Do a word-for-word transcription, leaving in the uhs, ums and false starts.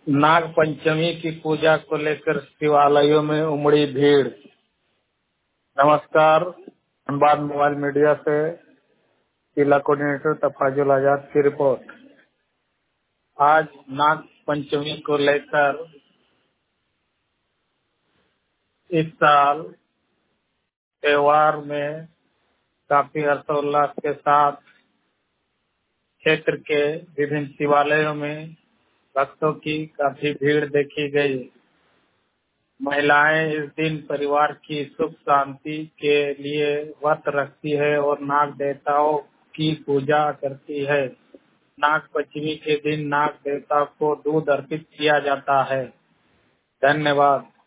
नाग पंचमी की पूजा को लेकर शिवालयों में उमड़ी भीड़। नमस्कार, धनबाद मोबाइल मीडिया से जिला कोऑर्डिनेटर तफाजुल आजाद की रिपोर्ट। आज नाग पंचमी को लेकर इस साल त्योहार में काफी हर्षोल्लास के साथ क्षेत्र के विभिन्न शिवालयों में भक्तों की काफी भीड़ देखी गई। महिलाएं इस दिन परिवार की सुख शांति के लिए व्रत रखती है और नाग देवताओं की पूजा करती है। नाग पंचमी के दिन नाग देवता को दूध अर्पित किया जाता है। धन्यवाद।